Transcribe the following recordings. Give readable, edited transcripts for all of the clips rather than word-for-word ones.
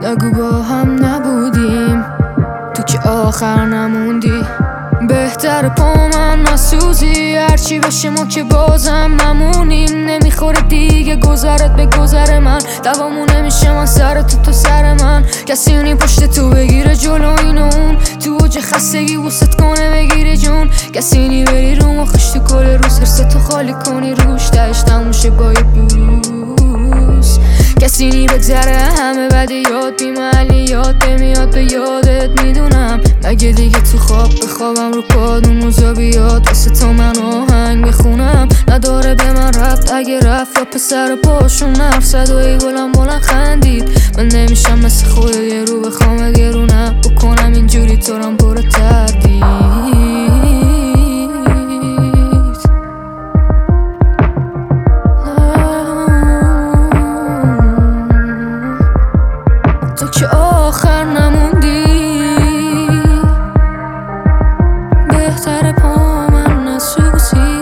نگو با هم نبودیم، تو که آخر نموندی. بهتر پا من نسوزی، هرچی بشه ما که بازم نمونیم. نمیخوره دیگه گذرت به گذر من، دوامون نمیشه من سر تو سر من. کسی اونی پشت تو بگیره جلو این و اون، تو اوج خستگی وسط کنه بگیره جون. کسی نی بری رو مخش تو کل روز، حرستو خالی کنی روش تهش تموشه با یه بوس. کسی نی بگذره همه بده یاد بیمالیات بمیاد به یادت میدونم. مگه دیگه تو خواب بخوابم رو پادون موزا بیاد واسه تو من آهنگ میخونم. نداره به من رفت اگه رفت یا پسر پاشون نرف صدایی بلند خندید. من نمیشم مثل خود یه رو بخوام گرونم بکنم اینجوری تو رم پر تردید. تو که آخر نموندی، بهتر پا من نسوزی.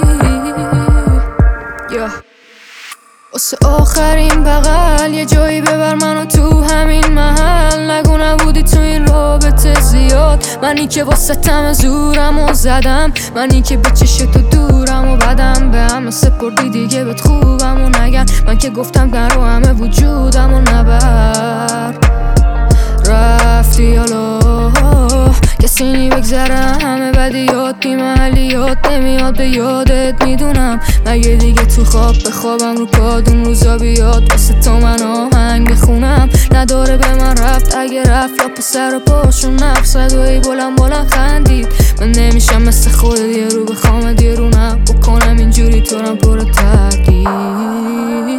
واسه آخرین بغل یه جایی ببر منو تو همین محل. نگو نبودی تو این رابطه زیاد، منی که واسه تم زورم و زدم. منی که به چشم تو دورم و بدم به همه سپردی دیگه بهت خوبم و نگم. من که گفتم در و همه وجودم و نبر رفتی حالا. کسی نی بگذره همه بدی یاد بیمالیات نمیاد به یادت میدونم. مگه دیگه تو خواب بخوابم رو پادون روزا بیاد واسه تو من آهنگ بخونم. نداره به من رفت اگه رفت یا پسر پاشون نرف صدایی بلند خندید. من نمیشم مثل خود یه رو بخوام یه رو بکنم اینجوری تو رم پر تردید.